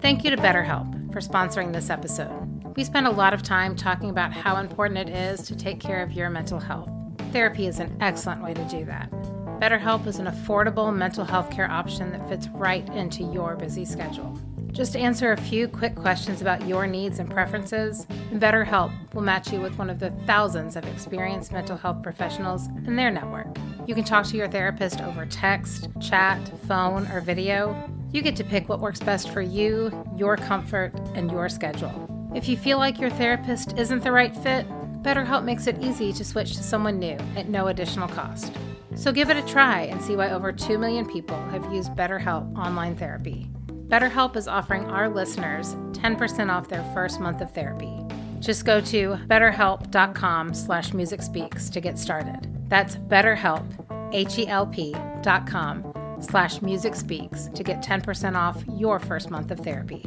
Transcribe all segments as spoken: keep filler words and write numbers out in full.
Thank you to BetterHelp for sponsoring this episode. We spend a lot of time talking about how important it is to take care of your mental health. Therapy is an excellent way to do that. BetterHelp is an affordable mental health care option that fits right into your busy schedule. Just answer a few quick questions about your needs and preferences, and BetterHelp will match you with one of the thousands of experienced mental health professionals in their network. You can talk to your therapist over text, chat, phone, or video. You get to pick what works best for you, your comfort, and your schedule. If you feel like your therapist isn't the right fit, BetterHelp makes it easy to switch to someone new at no additional cost. So give it a try and see why over two million people have used BetterHelp online therapy. BetterHelp is offering our listeners ten percent off their first month of therapy. Just go to betterhelp.com slash music speaks to get started. That's BetterHelp, H-E-L-P dot com slash music speaks to get ten percent off your first month of therapy.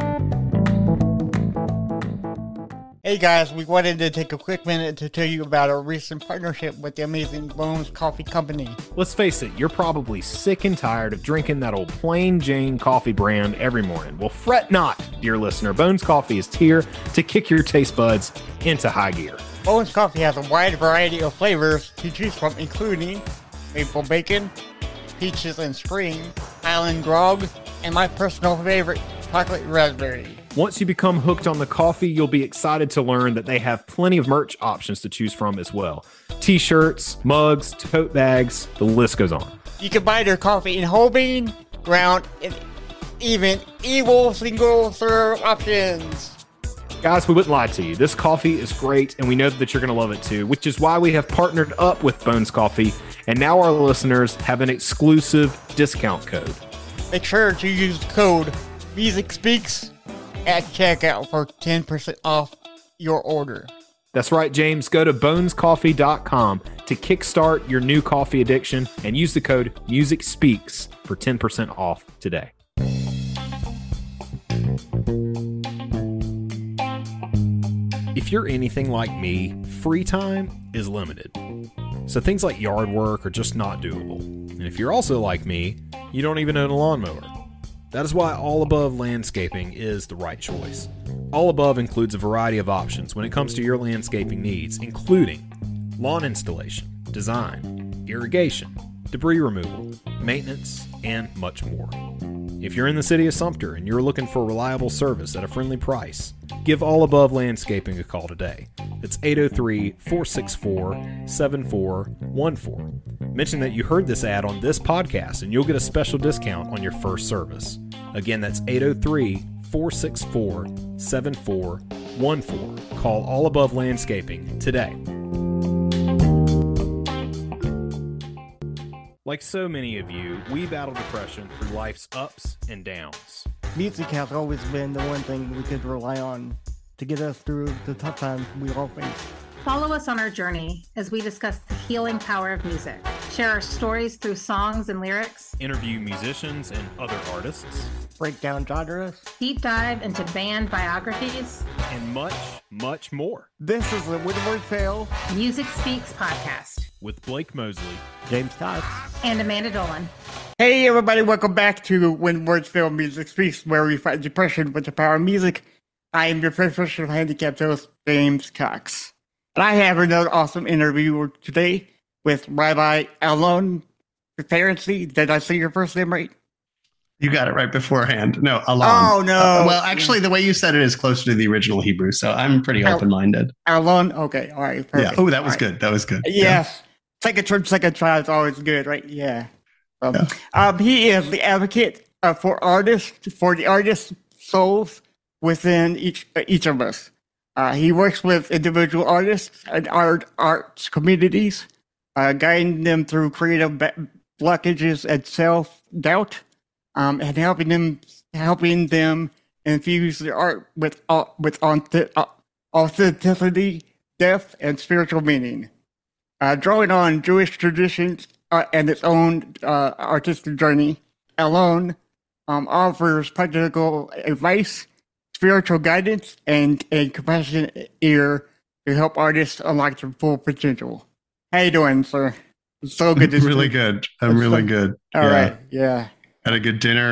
Hey guys, we wanted to take a quick minute to tell you about our recent partnership with the amazing Bones Coffee Company. Let's face it, you're probably sick and tired of drinking that old plain Jane coffee brand every morning. Well, fret not, dear listener. Bones Coffee is here to kick your taste buds into high gear. Bones Coffee has a wide variety of flavors to choose from, including maple bacon, peaches and spring, island grog, and my personal favorite, chocolate raspberry. Once you become hooked on the coffee, you'll be excited to learn that they have plenty of merch options to choose from as well. T-shirts, mugs, tote bags, the list goes on. You can buy their coffee in whole bean, ground, and even evil single serve options. Guys, we wouldn't lie to you. This coffee is great, and we know that you're going to love it too, which is why we have partnered up with Bones Coffee, and now our listeners have an exclusive discount code. Make sure to use the code MUSICSPEAKS at checkout for ten percent off your order. That's right, James. Go to bones coffee dot com to kickstart your new coffee addiction and use the code MUSICSPEAKS for ten percent off today. If you're anything like me, free time is limited. So things like yard work are just not doable. And if you're also like me, you don't even own a lawnmower. That is why All Above Landscaping is the right choice. All Above includes a variety of options when it comes to your landscaping needs, including lawn installation, design, irrigation, debris removal, maintenance, and much more. If you're in the city of Sumter and you're looking for reliable service at a friendly price, give All Above Landscaping a call today. It's eight oh three, four six four, seven four one four. Mention that you heard this ad on this podcast and you'll get a special discount on your first service. Again, that's eight oh three, four six four, seven four one four. Call All Above Landscaping today. Like so many of you, we battle depression through life's ups and downs. Music has always been the one thing we could rely on to get us through the tough times we all face. Follow us on our journey as we discuss the healing power of music, share our stories through songs and lyrics, Interview musicians and other artists, break down genres, deep dive into band biographies, and much, much more. This is the Windward Fail Music Speaks podcast with Blake Mosley, James Cox, and Amanda Dolan. Hey everybody, welcome back to When Words Fail Music Speaks, where we fight depression with the power of music. I am your professional handicapped host, James Cox. And I have another awesome interview today with Rabbi Alon Ferenczi. Did I say your first name right? You got it right beforehand. No, Alon. Oh, no. Uh, well, actually, the way you said it is closer to the original Hebrew, so I'm pretty Al- open-minded. Alon? Okay, all right. Perfect. Yeah. Oh, that was All good. right. That was good. Yes. Yeah. Second church, second try is always good, right? Yeah. Um, Yeah. um, he is the advocate uh, for artists, for the artists' souls within each uh, each of us. Uh, he works with individual artists and art arts communities, uh, guiding them through creative ba- blockages and self-doubt, um, and helping them helping them infuse their art with uh, with authentic- uh, authenticity, depth, and spiritual meaning. Uh, drawing on Jewish traditions uh, and its own uh, artistic journey, Alon um, offers practical advice, spiritual guidance, and a compassionate ear to help artists unlock their full potential. How you doing, sir? It's so good to see Really you. good. I'm really good. All yeah. right, yeah. Had a good dinner.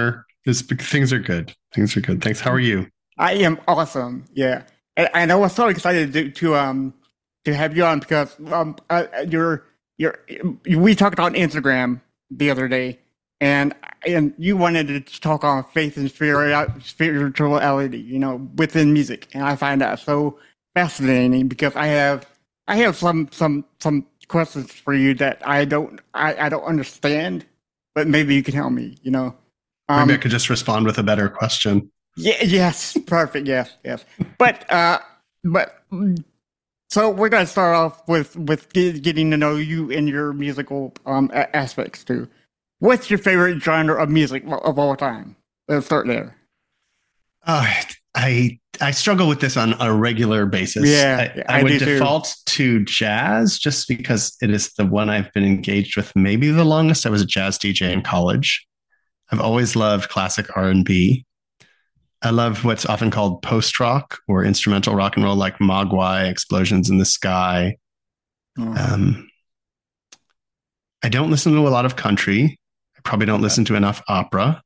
This, things are good. Things are good. Thanks. How are you? I am awesome. Yeah, and, and I was so excited to, to um to have you on because um uh, you're you're we talked on Instagram the other day, and and you wanted to talk on faith and spirit spirituality, you know, within music, and I find that so fascinating because I have I have some some some questions for you that I don't I, I don't understand, but maybe you can help me. You know, um, maybe I could just respond with a better question. Yeah. Yes. Perfect. Yes. Yes. But uh, but so we're gonna start off with with getting to know you and your musical um aspects too. What's your favorite genre of music of all time? Let's start there. Uh, I I struggle with this on a regular basis. Yeah, I, I, I would do too. default to jazz just because it is the one I've been engaged with maybe the longest. I was a jazz D J in college. I've always loved classic R and B. I love what's often called post-rock or instrumental rock and roll, like Mogwai, Explosions in the Sky. Mm. Um, I don't listen to a lot of country. I probably don't listen to enough opera.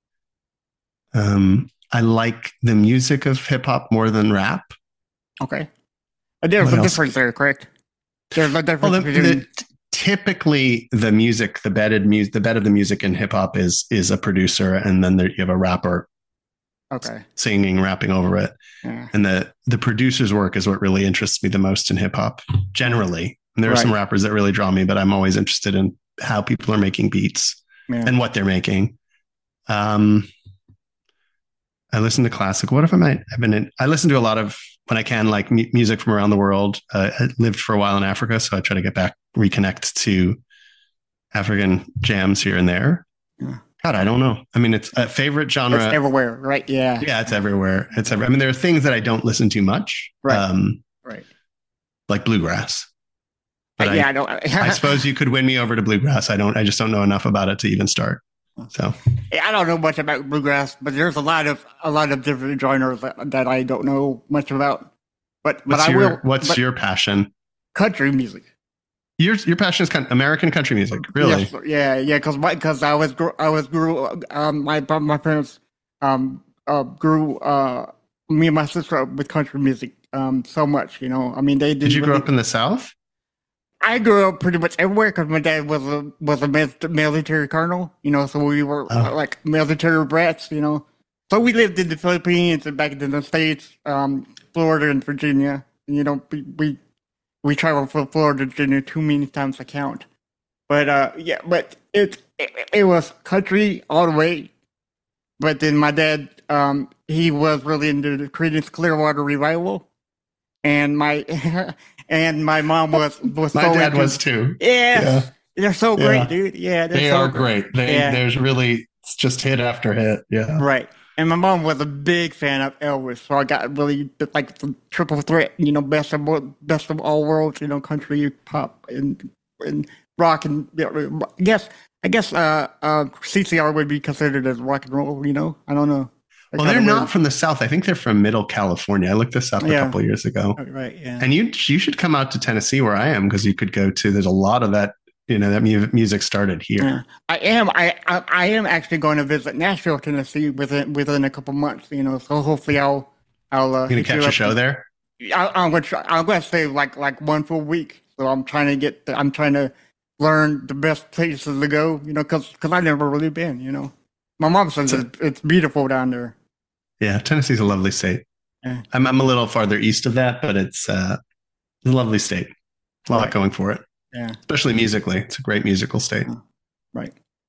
Um, I like the music of hip hop more than rap. Okay. There's What a else? difference there, correct? There's a difference Well, the, between the, typically the music, the bedded music, the bed of the music in hip hop is is a producer, and then there, you have a rapper okay. singing, rapping over it. Yeah. And the the producer's work is what really interests me the most in hip hop, generally. And there are some Right. rappers that really draw me, but I'm always interested in how people are making beats Yeah. and what they're making. Um, I listen to classic. What if I might? I've been in, I listen to a lot of, when I can, like mu- music from around the world. Uh, I lived for a while in Africa, so I try to get back, reconnect to African jams here and there. Yeah. God, I don't know. I mean, it's a favorite genre. It's everywhere, right? Yeah. Yeah, it's everywhere. It's every, I mean, there are things that I don't listen to much, Right. um, Right. like bluegrass. But Uh, I, yeah, I don't. I suppose you could win me over to bluegrass. I don't. I just don't know enough about it to even start. So I don't know much about bluegrass, but there's a lot of a lot of different genres that, that I don't know much about. But but what's I your will. what's but your passion? country music? Your your passion is kind of American country music, really? Yes, yeah, yeah. Because because I was gr- I was grew um my my parents um uh grew uh me and my sister up with country music um so much, you know. I mean they Did you grow really- up in the South? I grew up pretty much everywhere because my dad was a was a mil- military colonel, you know, so we were Oh. like military brats, you know. So we lived in the Philippines and back in the States, um, Florida and Virginia. You know, we we, we traveled from Florida to Virginia too many times to count. But uh, yeah, but it, it it was country all the way. But then my dad, um, he was really into the Creedence Clearwater Revival, and my and my mom was was My so dad into- was too. Yes. They're so great, Yeah. dude. Yeah, they're They so are great. They Yeah. there's really it's just hit after hit. Yeah. Right. And my mom was a big fan of Elvis, so I got really like the triple threat, you know, best of both- best of all worlds, you know, country, pop, and and rock, and yeah, I guess I guess uh, uh, C C R would be considered as rock and roll, you know. I don't know. That Well, they're kinda not weird. from the South. I think they're from Middle California. I looked this up a Yeah. couple years ago. Right. Yeah. And you you should come out to Tennessee where I am, because you could go to. There's a lot of that. You know, that mu- music started here. Yeah. I am. I, I I am actually going to visit Nashville, Tennessee within within a couple months. You know, so hopefully I'll I'll uh, You gonna hit you catch a up. show there? I, I'm gonna try, I'm gonna stay like like one full week. So I'm trying to get. I'm trying to learn the best places to go. You know, because because I've never really been. You know, my mom says So- it's, it's beautiful down there. Yeah, Tennessee's a lovely state. Yeah. I'm I'm a little farther east of that, but it's uh, it's a lovely state. A lot Right. going for it, Yeah. especially musically. It's a great musical state. Right.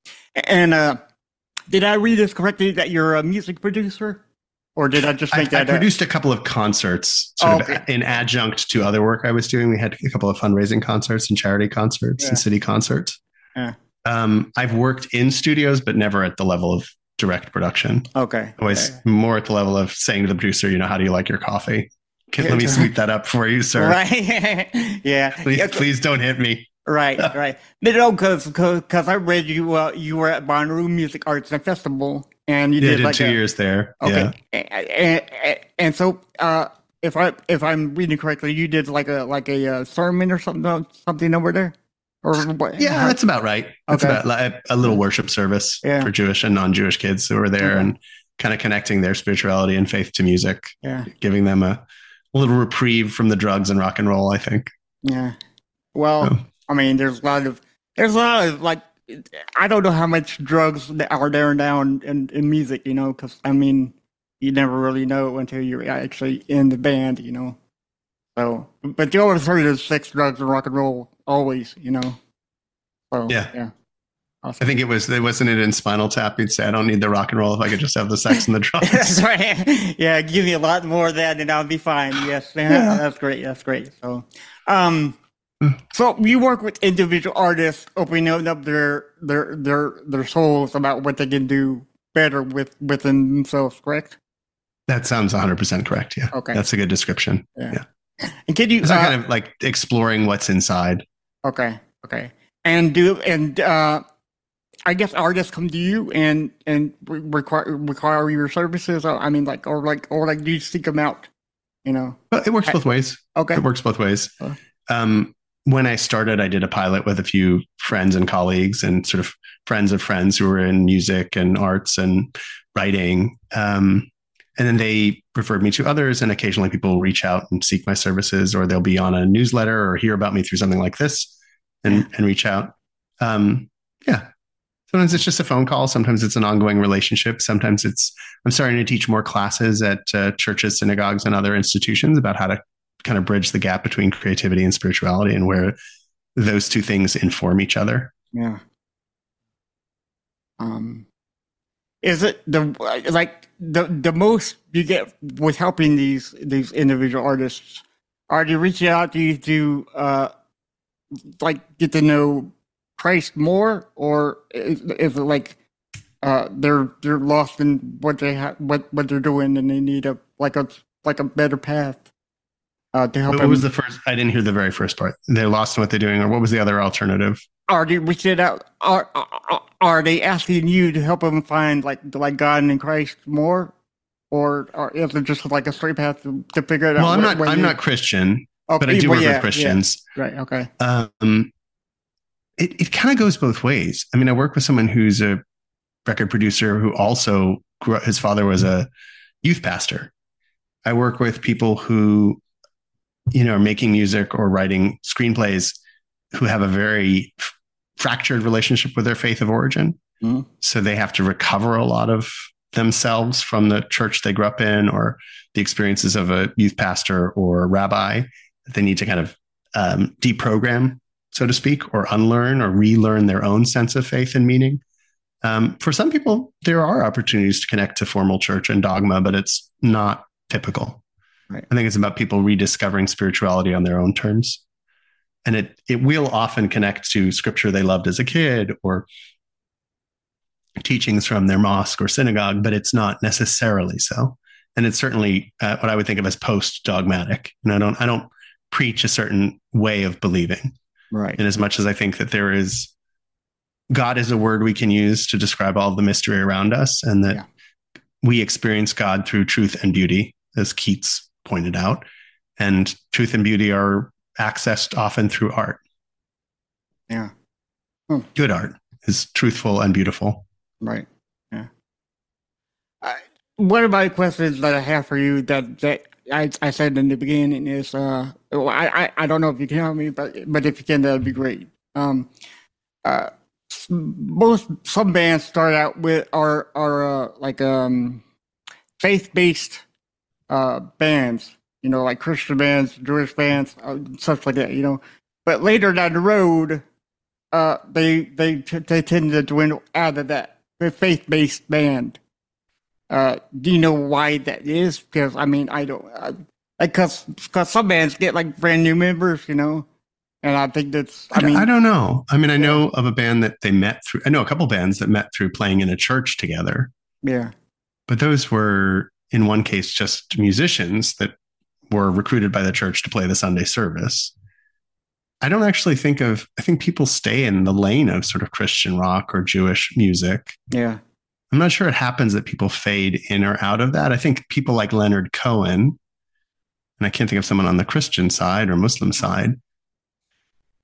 And uh, did I read this correctly that you're a music producer, or did I just I, make I that up? produced a couple of concerts, sort Oh, of okay. in adjunct to other work I was doing. We had a couple of fundraising concerts and charity concerts Yeah. and city concerts. Yeah. Um, I've worked in studios, but never at the level of direct production. Okay. Always Okay. more at the level of saying to the producer, you know, how do you like your coffee? Can, Yeah. let me sweep that up for you, sir. Right. yeah. Please, Yeah, please don't hit me. Right, right. But no, because because I read you uh, you were at Bonnaroo Music Arts and Festival, and you Yeah, I did did like two a, years there. Okay, Yeah. and, and, and, and so uh, if I if I'm reading correctly, you did like a like a uh, sermon or something something over there, Or what? Yeah, that's about right. That's Okay. about like a little worship service Yeah. for Jewish and non-Jewish kids who are there Okay. and kind of connecting their spirituality and faith to music, Yeah. giving them a, a little reprieve from the drugs and rock and roll, I think. Yeah. Well, So, I mean, there's a lot of there's a lot of like I don't know how much drugs that are there now in, in, in music, you know, because I mean, you never really know until you're actually in the band, you know. So, but you always heard of sex, drugs, and rock and roll, always, you know. So, Yeah. yeah. I think it was, it wasn't it in Spinal Tap? He'd say, I don't need the rock and roll if I could just have the sex and the drugs. That's right. Yeah, give me a lot more of that, and I'll be fine. Yes, Yeah. that's great. That's great. So, um, so you work with individual artists, opening up their their their their souls about what they can do better with within themselves. Correct? That sounds one hundred percent correct. Yeah. Okay. That's a good description. Yeah. Yeah. And can you? It's Uh, kind of like exploring what's inside. okay. Okay. And do and uh, I guess artists come to you and and re- require require your services. Or, I mean, like or like or like do you seek them out? You know. But it works both ways. Okay. It works both ways. Uh. Um, when I started, I did a pilot with a few friends and colleagues and sort of friends of friends who were in music and arts and writing. Um, and then they referred me to others, and occasionally people will reach out and seek my services, or they'll be on a newsletter or hear about me through something like this and, and reach out. Um, yeah. Sometimes it's just a phone call. Sometimes it's an ongoing relationship. Sometimes it's, I'm starting to teach more classes at uh, churches, synagogues, and other institutions about how to kind of bridge the gap between creativity and spirituality and where those two things inform each other. Yeah. Um, is it the like the the most you get with helping these these individual artists? Are they reaching out to you to uh like get to know Christ more, or is, is it like uh they're they're lost in what they ha- what what they're doing and they need a like a like a better path uh to help What them? was the first? I didn't hear the very first part. They're lost in what they're doing, or what was the other alternative? Are they reaching out? Are, are are they asking you to help them find like like God and Christ more, or, or is it just like a straight path to, to figure it out? Well, I'm where- not. where I'm you- not Christian, Oh, but I do well, work yeah, with Christians. yeah. Right. Okay. Um, it it kind of goes both ways. I mean, I work with someone who's a record producer who also grew up, his father was a youth pastor. I work with people who, you know, are making music or writing screenplays who have a very f- fractured relationship with their faith of origin. Mhm. So they have to recover a lot of themselves from the church they grew up in or the experiences of a youth pastor or a rabbi that they need to kind of um, deprogram, so to speak, or unlearn or relearn their own sense of faith and meaning. Um, for some people, there are opportunities to connect to formal church and dogma, but it's not typical. Right. I think it's about people rediscovering spirituality on their own terms. And it it will often connect to scripture they loved as a kid or teachings from their mosque or synagogue, but it's not necessarily so. And it's certainly uh, what I would think of as post-dogmatic. And I don't I don't preach a certain way of believing. Right. In as much as I think that there is God is a word we can use to describe all of the mystery around us, and that Yeah. we experience God through truth and beauty, as Keats pointed out. And truth and beauty are accessed often through art. Yeah. Good art is truthful and beautiful. Right. Yeah. I, one of my questions that I have for you that that I, I said in the beginning is uh well, I, I I don't know if you can help me, but but if you can, that'd be great. Um, uh, s- most some bands start out with are are uh, like um faith based uh bands, you know, like Christian bands, Jewish bands, uh, stuff like that, you know. But later down the road, uh, they they t- they tend to dwindle out of that faith based band. Uh, do you know why that is? Because I mean, I don't uh, like because because some bands get like brand new members, you know, and I think that's. I I, mean, I don't know. I mean, I know of a band that they met through, I know a couple bands that met through playing in a church together, yeah, but those were, in one case, just musicians that were recruited by the church to play the Sunday service. I don't actually think of, I think people stay in the lane of sort of Christian rock or Jewish music. yeah, I'm not sure it happens that people fade in or out of that. I think people like Leonard Cohen, and I can't think of someone on the Christian side or Muslim side,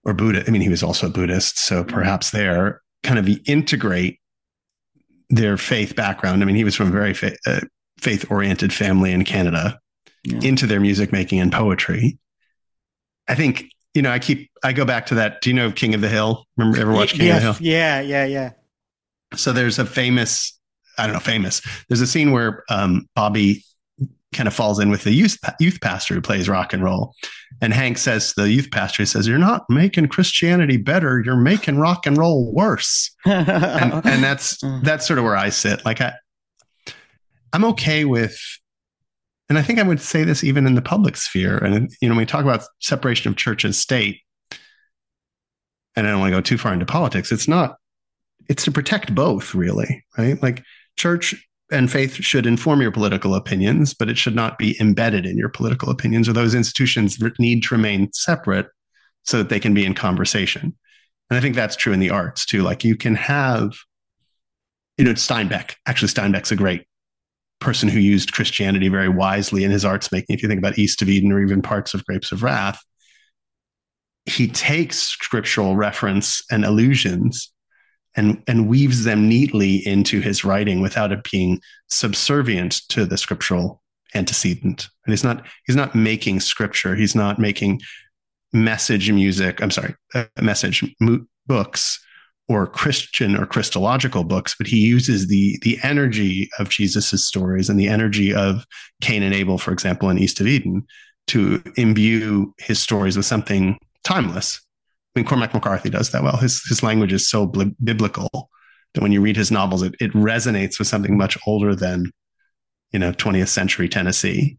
or Buddha. I mean, he was also a Buddhist, so perhaps there kind of integrate their faith background. I mean, he was from a very fa- uh, faith-oriented family in Canada yeah. into their music making and poetry. I think, you know, I keep, I go back to that. Do you know King of the Hill? Remember, ever watch King yes, of the Hill? Yeah, yeah, yeah. So there's a famous, I don't know, famous. There's a scene where um, Bobby kind of falls in with the youth youth pastor who plays rock and roll. And Hank says to the youth pastor, he says, "You're not making Christianity better. You're making rock and roll worse." and, and that's, that's sort of where I sit. Like I, I'm okay with, and I think I would say this even in the public sphere. And, you know, when we talk about separation of church and state, and I don't want to go too far into politics, it's not, it's to protect both, really, right? Like church and faith should inform your political opinions, but it should not be embedded in your political opinions, or those institutions need to remain separate so that they can be in conversation. And I think that's true in the arts too. Like you can have, you know, Steinbeck, actually Steinbeck's a great person who used Christianity very wisely in his arts making. If you think about East of Eden or even parts of Grapes of Wrath, he takes scriptural reference and allusions and, and weaves them neatly into his writing without it being subservient to the scriptural antecedent. And he's not, he's not making scripture. He's not making message music. I'm sorry, uh, message mo- books or Christian or Christological books, but he uses the, the energy of Jesus's stories and the energy of Cain and Abel, for example, in East of Eden, to imbue his stories with something timeless. I mean, Cormac McCarthy does that well. His his language is so bl- biblical that when you read his novels, it, it resonates with something much older than, you know, twentieth century Tennessee.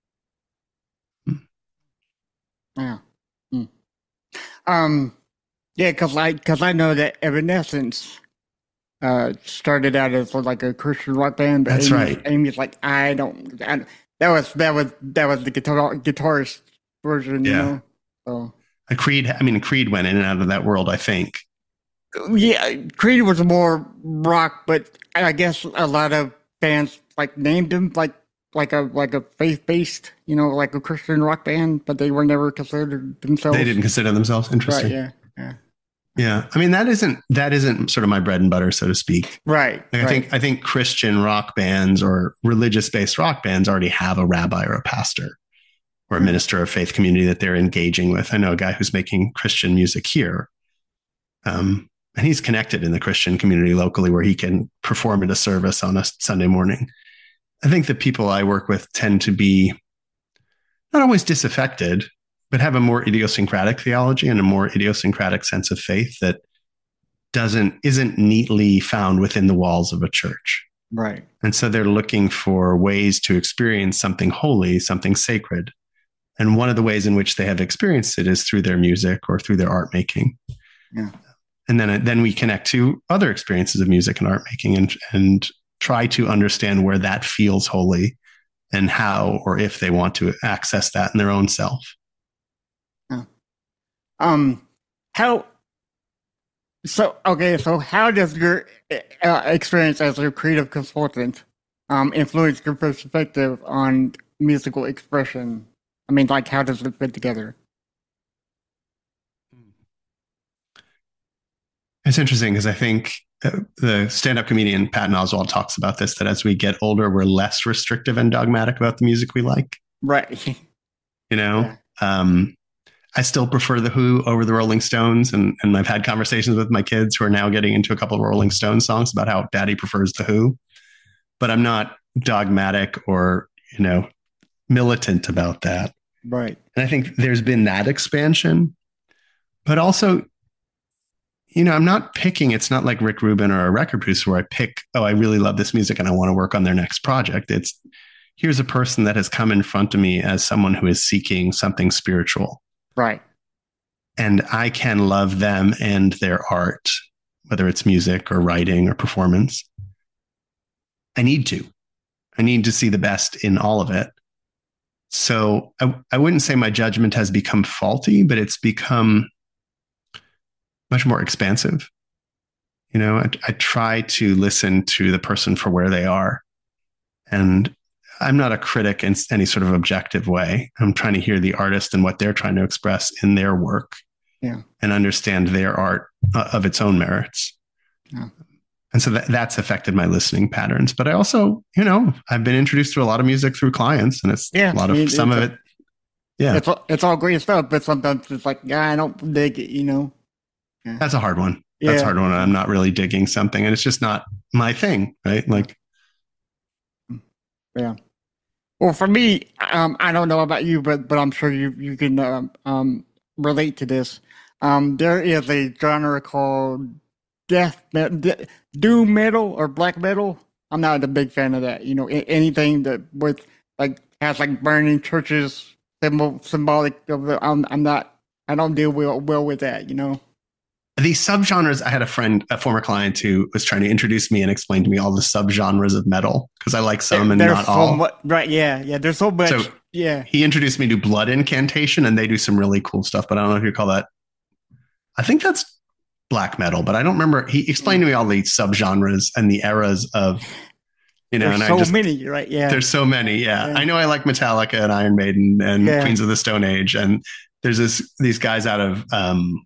Yeah. Hmm. Um, yeah, because I, cause I know that Evanescence uh, started out as like a Christian rock band. But That's Amy, right. Amy's like, I don't, I, that was, that was, that was the guitar, guitarist version, you Yeah. know? So. A Creed, I mean, Creed went in and out of that world, I think. Yeah, Creed was more rock, but I guess a lot of fans like named him like like a like a faith based, you know, like a Christian rock band, but they were never considered themselves. They didn't consider themselves. Interesting. Right, yeah, yeah, yeah. I mean, that isn't that isn't sort of my bread and butter, so to speak. right. Like, right. I think I think Christian rock bands or religious based rock bands already have a rabbi or a pastor or a minister of faith community that they're engaging with. I know a guy who's making Christian music here. Um, and he's connected in the Christian community locally where he can perform at a service on a Sunday morning. I think the people I work with tend to be not always disaffected, but have a more idiosyncratic theology and a more idiosyncratic sense of faith that doesn't, isn't neatly found within the walls of a church. Right. And so they're looking for ways to experience something holy, something sacred. And one of the ways in which they have experienced it is through their music or through their art making. Yeah. And then, then we connect to other experiences of music and art making and, and try to understand where that feels holy and how, or if they want to access that in their own self. Yeah. Um, how, so, okay, so how does your uh, experience as a creative consultant um, influence your perspective on musical expression? I mean, like, how does it fit together? It's interesting because I think uh, the stand-up comedian Patton Oswalt talks about this, that as we get older, we're less restrictive and dogmatic about the music we like. Right. You know, Yeah. um, I still prefer The Who over the Rolling Stones. And, and I've had conversations with my kids who are now getting into a couple of Rolling Stones songs about how Daddy prefers The Who. But I'm not dogmatic or, you know, militant about that. Right. And I think there's been that expansion, but also, you know, I'm not picking, it's not like Rick Rubin or a record producer where I pick, oh, I really love this music and I want to work on their next project. It's, here's a person that has come in front of me as someone who is seeking something spiritual. Right. And I can love them and their art, whether it's music or writing or performance. I need to. I need to see the best in all of it. So I, I wouldn't say my judgment has become faulty, but it's become much more expansive. You know, I, I try to listen to the person for where they are. And I'm not a critic in any sort of objective way. I'm trying to hear the artist and what they're trying to express in their work. Yeah. and understand their art uh, of its own merits. Yeah. And so that, that's affected my listening patterns. But I also, you know, I've been introduced to a lot of music through clients, and it's Yeah, a lot of it- some of it's it. Yeah, It's all, it's all great stuff, but sometimes it's like, yeah, I don't dig it, you know. that's a hard one. That's a Yeah. hard one. I'm not really digging something, and it's just not my thing, right? Like, Yeah. Well, for me, um, I don't know about you, but but I'm sure you you can um, um relate to this. Um, there is a genre called death metal, de- doom metal or black metal. I'm not a big fan of that. You know, a- anything that with like has like burning churches, symbol symbolic of the. I'm I'm not. I don't deal well well with that. You know. these subgenres, I had a friend, a former client, who was trying to introduce me and explain to me all the subgenres of metal because I like some and There's not so all. much, right? Yeah, yeah. There's so much. So yeah. he introduced me to Blood Incantation, and they do some really cool stuff. But I don't know if you call that. I think that's black metal, but I don't remember. He explained to me all the subgenres and the eras of, you know, There's and so I just many, right? Yeah. there's so many. Yeah. Yeah. I know I like Metallica and Iron Maiden and Yeah. Queens of the Stone Age, and there's this these guys out of um,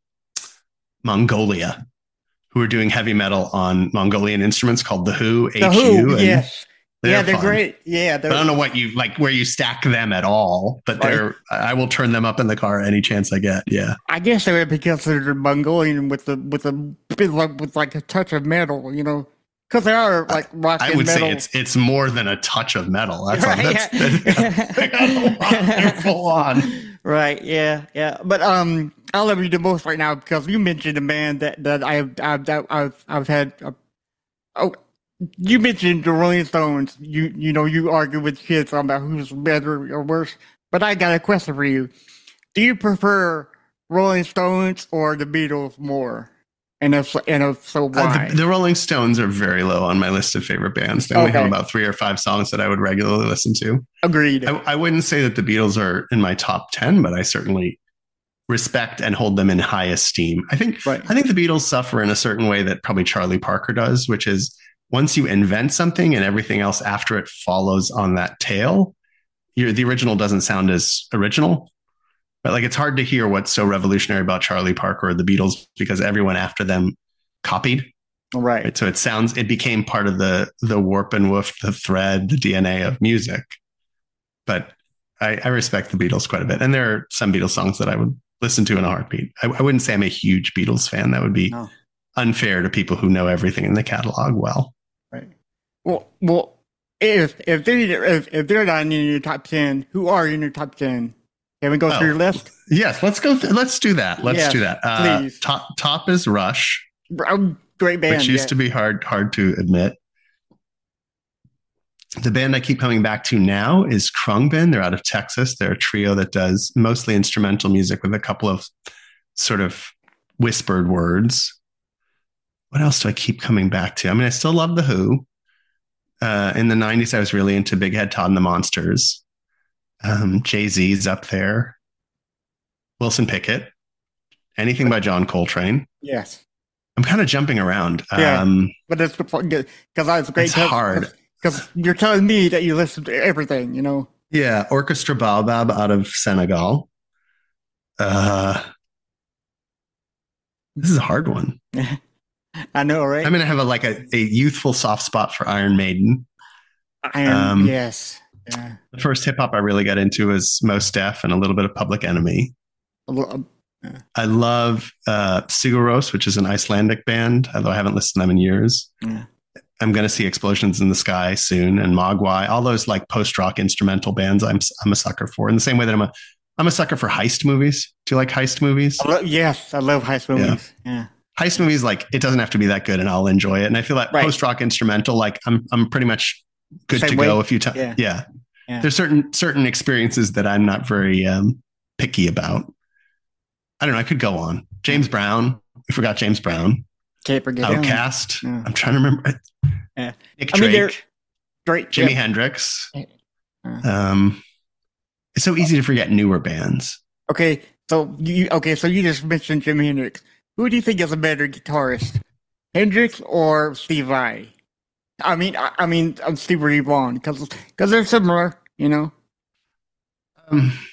Mongolia who are doing heavy metal on Mongolian instruments called the Who. The H Who, U, and yes. Yeah, they're fun. great. Yeah, But I don't know what you like where you stack them at all, but Right. they're I will turn them up in the car any chance I get. Yeah. I guess they would be considered Mongolian with the with a bit like with like a touch of metal, you know, because they are like rock I and would metal. say it's it's more than a touch of metal. That's Right, all, that's, yeah. that's, they got a lot. They're full on. Right. Yeah. Yeah. But um, I love you the most right now because you mentioned a man that that I've I've that I've I've had. A, oh, you mentioned the Rolling Stones. You you know you argue with kids about who's better or worse. But I got a question for you. Do you prefer Rolling Stones or the Beatles more? And if and if so, why? Uh, the, the Rolling Stones are very low on my list of favorite bands. They only Okay. have about three or five songs that I would regularly listen to. Agreed. I, I wouldn't say that the Beatles are in my top ten, but I certainly respect and hold them in high esteem. I think Right. I think the Beatles suffer in a certain way that probably Charlie Parker does, which is once you invent something and everything else after it follows on that tail, you're, the original doesn't sound as original. But like it's hard to hear what's so revolutionary about Charlie Parker or the Beatles because everyone after them copied. Right. Right? So it sounds it became part of the the warp and woof, the thread, the D N A of music. But I, I respect the Beatles quite a bit, and there are some Beatles songs that I would listen to in a heartbeat. I, I wouldn't say I'm a huge Beatles fan. That would be No. unfair to people who know everything in the catalog well. Right. Well, well, if if they if, if they're not in your top ten, who are in your top ten? Can we go Oh. through your list? Yes, let's go. Th- let's do that. Let's Yes, do that. Uh, please. top top is Rush, Oh, great band. which used yeah. to be hard hard to admit. The band I keep coming back to now is Khruangbin. They're out of Texas. They're a trio that does mostly instrumental music with a couple of sort of whispered words. What else do I keep coming back to? I mean, I still love The Who. Uh, in the nineties, I was really into Big Head Todd and the Monsters. Um, Jay-Z's up there. Wilson Pickett. Anything by John Coltrane. Yes, I'm kind of jumping around. Yeah. Um, but it's because it's great. It's hard. because you're telling me that you listen to everything. You know. Yeah, Orchestra Baobab out of Senegal. Uh, this is a hard one. I know, right? I'm going to have a like a, a youthful soft spot for Iron Maiden. I am. um, yes. Yeah. The first hip hop I really got into was Mos Def and a little bit of Public Enemy. A little- I love uh, Siguros, which is an Icelandic band, although I haven't listened to them in years. Yeah. I'm going to see Explosions in the Sky soon, and Mogwai, all those like post rock instrumental bands. I'm I'm a sucker for. In the same way that I'm a I'm a sucker for heist movies. Do you like heist movies? I lo- yes, I love heist movies. Yeah. Heist movies, like it doesn't have to be that good, and I'll enjoy it. And I feel like Right. post rock instrumental, like I'm I'm pretty much good Same to way. go a few times. Yeah. Yeah. Yeah. There's certain certain experiences that I'm not very um, picky about. I don't know. I could go on. James Brown. We forgot James Brown. Can't forget him. Outcast. Yeah. I'm trying to remember. Yeah. Nick I mean, they're Drake. great. Jimi yeah. Hendrix. Yeah. Um, it's so easy to forget newer bands. Okay, so you okay? So you just mentioned Jimi Hendrix. Who do you think is a better guitarist, Hendrix or Steve Vai? I mean, I, I mean, I'm Steve Ray Vaughan because because they're similar, you know. Um,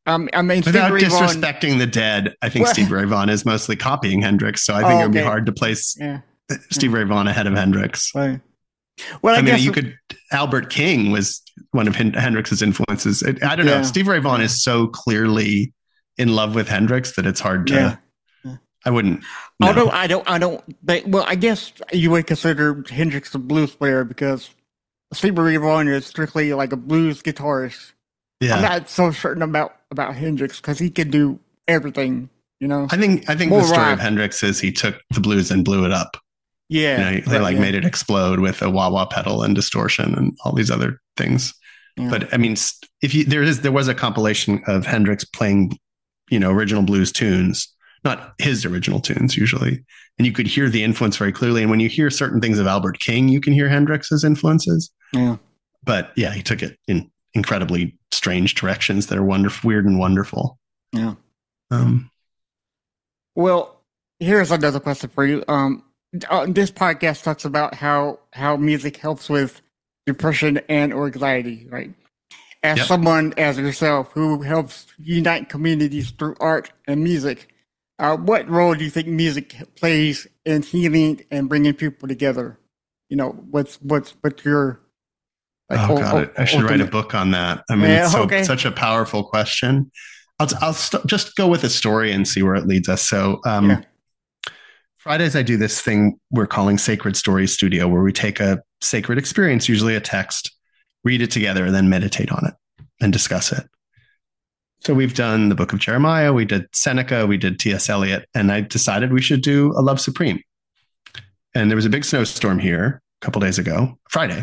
Um, I mean, Without Stevie Ray Vaughan- disrespecting the dead, I think Well- Stevie Ray Vaughan is mostly copying Hendrix. So I think Oh, it would be okay. hard to place Yeah. Stevie Ray Vaughan ahead of Hendrix. Right. Well, I, I, mean, guess you could. Albert King was one of Hen- Hendrix's influences. It, I don't know. Yeah. Stevie Ray Vaughan is so clearly in love with Hendrix that it's hard to. Yeah. I wouldn't. No. Although I don't, I don't. But, well, I guess you would consider Hendrix a blues player because Stevie Ray Vaughan is strictly like a blues guitarist. yeah, I'm not so certain about about Hendrix because he can do everything. You know. I think. I think More the story rock. of Hendrix is he took the blues and blew it up. Yeah. You know, they right, like yeah. made it explode with a wah wah pedal and distortion and all these other things. Yeah. But I mean, s- if you there is there was a compilation of Hendrix playing, you know, original blues tunes, not his original tunes usually, and you could hear the influence very clearly. And when you hear certain things of Albert King, you can hear Hendrix's influences. Yeah. But yeah, he took it in incredibly strange directions that are wonderful, weird, and wonderful. Yeah. Um, Well, here's another question for you. Um, uh, this podcast talks about how how music helps with depression and or anxiety, right? As Yep. someone as yourself who helps unite communities through art and music, uh, what role do you think music plays in healing and bringing people together? You know, what's what's what's your like, oh ul- god, ul- I should write a ultimate- book on that. I mean, Yeah, it's so, okay. such a powerful question. I'll I'll st- just go with a story and see where it leads us. So, um, Yeah. Fridays I do this thing we're calling Sacred Stories Studio, where we take a sacred experience, usually a text, read it together, and then meditate on it and discuss it. So we've done the Book of Jeremiah, we did Seneca, we did T S Eliot, and I decided we should do A Love Supreme. And there was a big snowstorm here a couple days ago, Friday.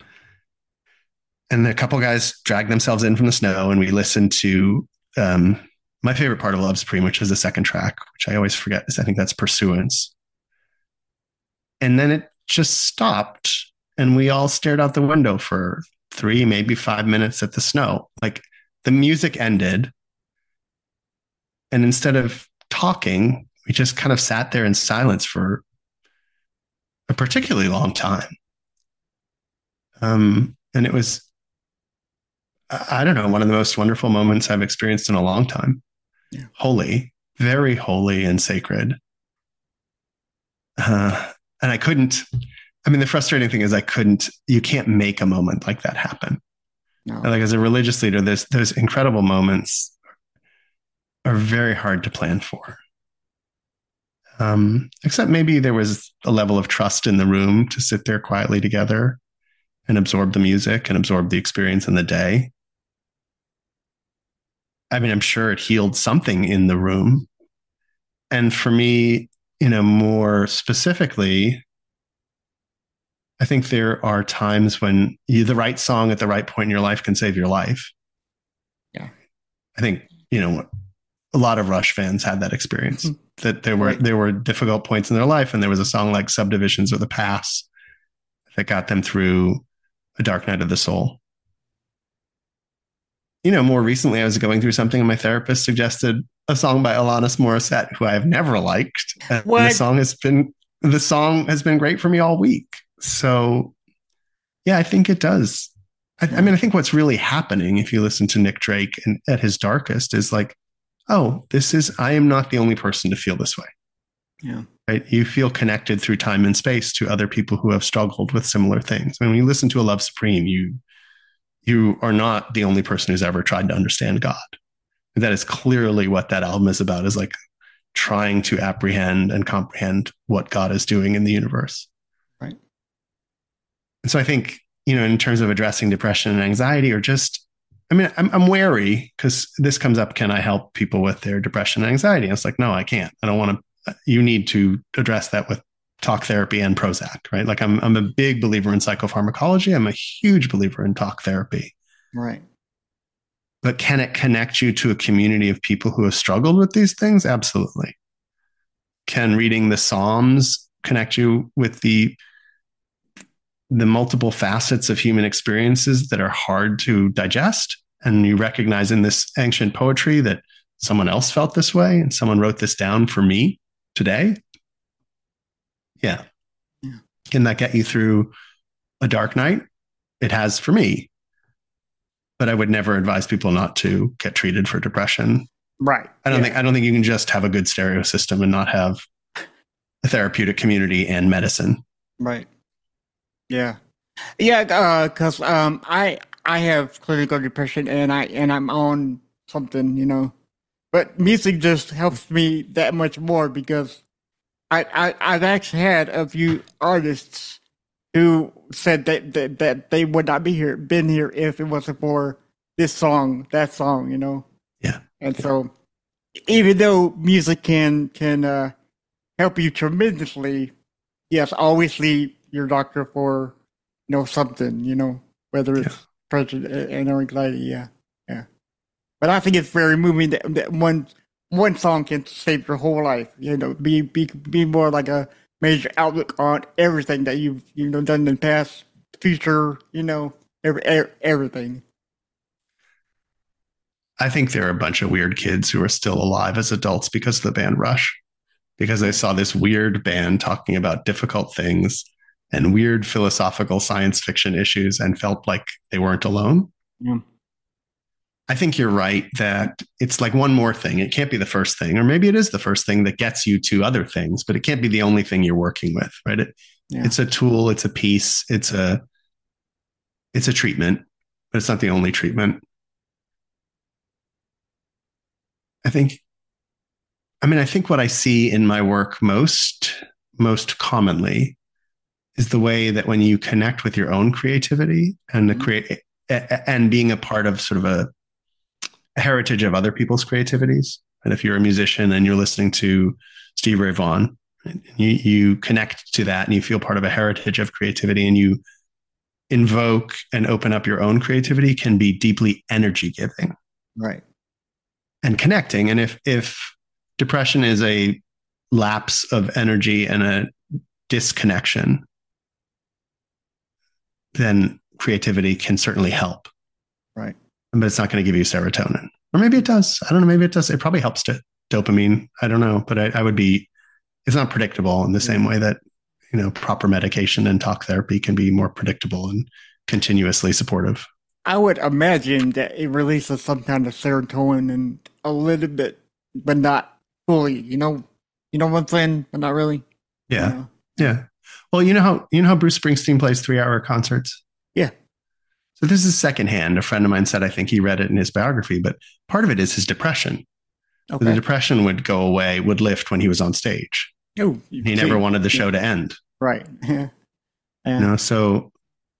And a couple guys dragged themselves in from the snow, and we listened to um, my favorite part of Love Supreme, which is the second track, which I always forget. Is I think that's Pursuance. And then it just stopped, and we all stared out the window for three, maybe five minutes at the snow. Like the music ended, and instead of talking, we just kind of sat there in silence for a particularly long time. Um, and it was, I I don't know, one of the most wonderful moments I've experienced in a long time. Yeah. Holy, very holy and sacred. Uh, and I couldn't, I mean, the frustrating thing is I couldn't, you can't make a moment like that happen. No. And like as a religious leader, there's those incredible moments are very hard to plan for. Um, except maybe there was a level of trust in the room to sit there quietly together and absorb the music and absorb the experience in the day. I mean, I'm sure it healed something in the room. And for me, you know, more specifically, I think there are times when you, the right song at the right point in your life can save your life. Yeah. I think, you know, a lot of Rush fans had that experience that there were, Right. there were difficult points in their life. And there was a song like Subdivisions of the Pass that got them through a dark night of the soul. You know, more recently, I was going through something and my therapist suggested a song by Alanis Morissette, who I've never liked. And the What? song has been, the song has been great for me all week. So yeah, I think it does. I, I mean, I think what's really happening if you listen to Nick Drake and at his darkest is like, oh, this is, I am not the only person to feel this way. Yeah. Right? You feel connected through time and space to other people who have struggled with similar things. I mean, when you listen to A Love Supreme, you, you are not the only person who's ever tried to understand God. That is clearly what that album is about, is like trying to apprehend and comprehend what God is doing in the universe. Right. And so I think, you know, in terms of addressing depression and anxiety, or just, I mean, I'm, I'm wary because this comes up. Can I help people with their depression and anxiety? And it's like, no, I can't. I don't want to, you need to address that with talk therapy and Prozac, right? Like I'm, I'm a big believer in psychopharmacology. I'm a huge believer in talk therapy. Right. But can it connect you to a community of people who have struggled with these things? Absolutely. Can reading the Psalms connect you with the the multiple facets of human experiences that are hard to digest? And you recognize in this ancient poetry that someone else felt this way and someone wrote this down for me today? Yeah. Yeah. Can that get you through a dark night? It has for me. but I would never advise people not to get treated for depression. Right. I don't yeah. think I don't think you can just have a good stereo system and not have a therapeutic community and medicine. Right. Yeah. Yeah. Because uh, um, I I have clinical depression and I and I'm on something, you know, but music just helps me that much more because I, I I've actually had a few artists who said that, that that they would not be here been here if it wasn't for this song, that song, you know. Yeah. And so, even though music can can uh, help you tremendously, yes, always see your doctor for you know something, you know, whether it's Yeah. depression and or anxiety. Yeah, yeah. But I think it's very moving that, that one one song can save your whole life. You know, be be be more like a major outlook on everything that you've you know done in the past, future. You know, every, everything. I think there are a bunch of weird kids who are still alive as adults because of the band Rush, because they saw this weird band talking about difficult things and weird philosophical science fiction issues and felt like they weren't alone. Yeah. I think you're right that it's like one more thing. It can't be the first thing, or maybe it is the first thing that gets you to other things, but it can't be the only thing you're working with, right? It, Yeah. It's a tool, it's a piece, it's a it's a treatment, but it's not the only treatment. I think, I mean, I think what I see in my work most, most commonly is the way that when you connect with your own creativity and the create and being a part of sort of a, a heritage of other people's creativities. And if you're a musician and you're listening to Stevie Ray Vaughan, you, you connect to that and you feel part of a heritage of creativity and you invoke and open up your own creativity can be deeply energy giving. Right. And connecting. And if if depression is a lapse of energy and a disconnection, then creativity can certainly help. Right. But it's not going to give you serotonin. Or maybe it does. I don't know. Maybe it does. It probably helps to dopamine. I don't know. But I, I would be, it's not predictable in the same way that, you know, proper medication and talk therapy can be more predictable and continuously supportive. I would imagine that it releases some kind of serotonin and a little bit, but not fully. You know, you know what I'm saying, but not really. Yeah, You know? yeah. Well, you know how you know how Bruce Springsteen plays three-hour concerts. Yeah. So this is secondhand. A friend of mine said I think he read it in his biography, but part of it is his depression. Okay. The depression would go away, would lift when he was on stage. Oh, He never wanted the show to end. Right. Yeah. You know, so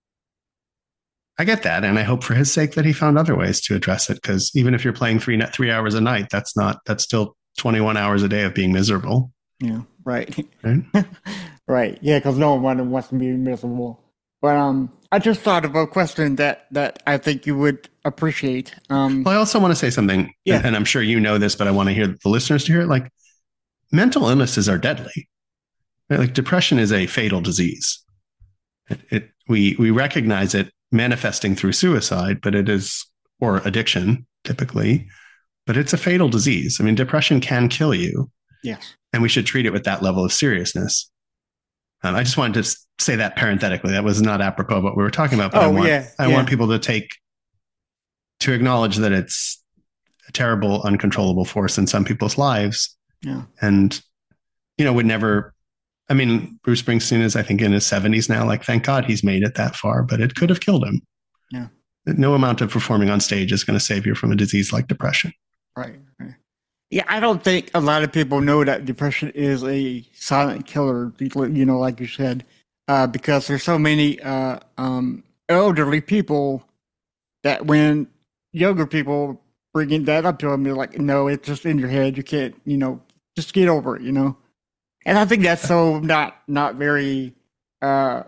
I get that, and I hope for his sake that he found other ways to address it. Because even if you're playing three three hours a night, that's not that's still twenty-one hours a day of being miserable. Yeah. Right. Right. Right. Yeah, because no one wants to be miserable. But um, I just thought of a question that that I think you would appreciate. Um, Well, I also want to say something, Yeah. and, and I'm sure you know this, but I want to hear the listeners to hear it. Like, mental illnesses are deadly. Right? Like, depression is a fatal disease. It, it we we recognize it manifesting through suicide, but it is, or addiction typically, but it's a fatal disease. I mean, depression can kill you, yes. and we should treat it with that level of seriousness. Um, I just wanted to s- say that parenthetically. That was not apropos of what we were talking about, but I Oh, want yeah, I yeah. want people to take to acknowledge that it's a terrible, uncontrollable force in some people's lives, Yeah. and you know would never. I mean, Bruce Springsteen is, I think, in his seventies now. Like, thank God he's made it that far, but it could have killed him. Yeah. No amount of performing on stage is going to save you from a disease like depression. Right. Right. Yeah, I don't think a lot of people know that depression is a silent killer. You know, like you said, uh, because there's so many uh, um, elderly people that when younger people bringing that up to them, they're like, "No, it's just in your head. You can't, you know, just get over it." You know, and I think that's so not not very. Uh,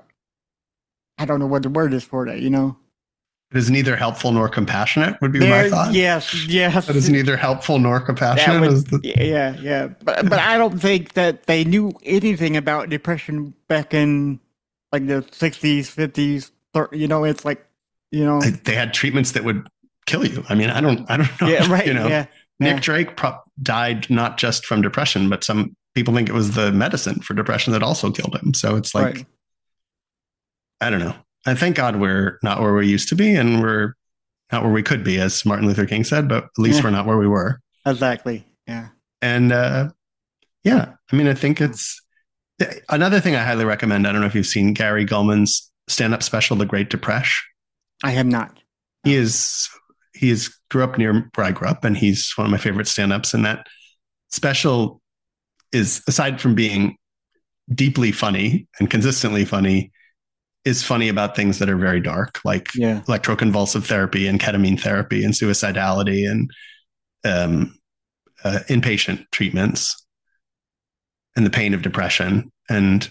I don't know what the word is for that. You know, It is neither helpful nor compassionate, would be my There- thought. yes, yes. It is neither helpful nor That compassionate. would- is the- yeah, yeah, but but I don't think that they knew anything about depression back in like the sixties, fifties. You know, it's like, you know, they, they had treatments that would kill you. I mean, I don't, I don't know. yeah, right, You know, yeah, Nick yeah. Drake pro- died not just from depression, but some people think it was the medicine for depression that also killed him. So it's like, Right. I don't know. And thank God we're not where we used to be, and we're not where we could be, as Martin Luther King said, but at least Yeah. we're not where we were. Exactly. Yeah. And uh, yeah, I mean, I think it's another thing I highly recommend. I don't know if you've seen Gary Gulman's stand-up special, The Great Depression. I have not. He is he is grew up near where I grew up, and he's one of my favorite stand-ups. And that special is, aside from being deeply funny and consistently funny, is funny about things that are very dark, like Yeah. electroconvulsive therapy and ketamine therapy and suicidality and um, uh, inpatient treatments and the pain of depression. And